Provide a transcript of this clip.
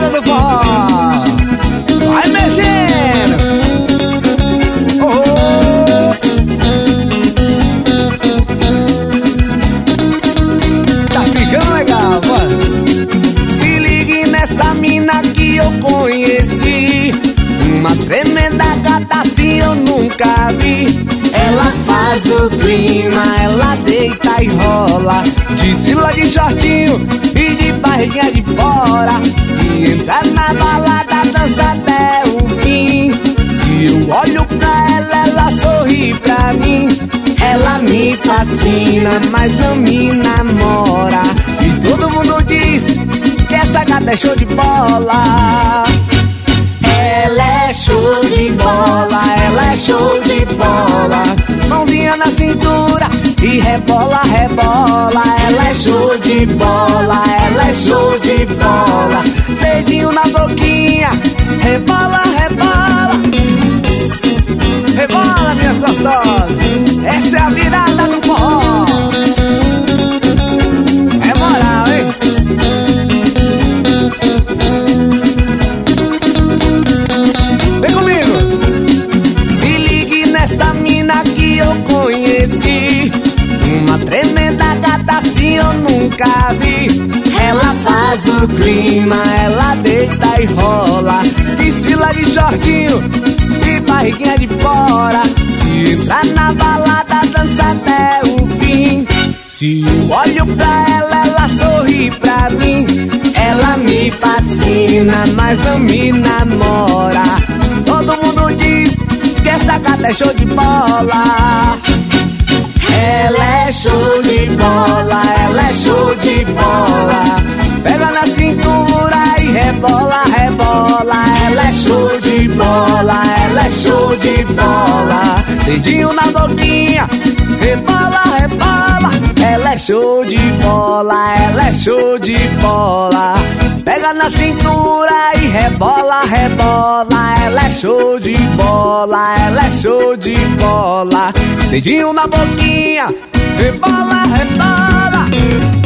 virada do forró. Vai mexendo. Oh. Tá ficando legal, mano. Se ligue nessa mina que eu conheci. Uma tremenda gata assim eu nunca vi. Ela faz o clima, ela deita e rola, desfila de shortinho e de barriguinha de fora. Se entrar na balada, dança até o fim. Se eu olho pra ela, ela sorri pra mim. Ela me fascina, mas não me namora. E todo mundo diz que essa gata é show de bola. Ela é show de bola, ela é show de bola. Mãozinha na cintura e rebola, rebola. Ela é show de bola, ela é show de bola. Dedinho na boquinha, rebola, rebola. Rebola, minhas gostosas. Essa é a virada do forró. É moral, hein? Vem comigo. Se ligue nessa mina que eu conheci. Uma tremenda gata assim eu nunca vi. Ela faz o clima, ela deita e rola, desfila de shortinho e barriguinha de fora. Se entrar na balada, dança até o fim. Se eu olho pra ela, ela sorri pra mim. Ela me fascina, mas não me namora. Todo mundo diz que essa gata é show de bola. Ela é show de bola, ela é show de bola. Pega na cintura e rebola, rebola. Ela é show de bola, ela é show de bola. Dedinho na boquinha, rebola, rebola. Ela é show de bola, ela é show de bola. Pega na cintura e rebola, rebola. Ela é show de bola, ela é show de bola. Dedinho na boquinha, rebola, rebola.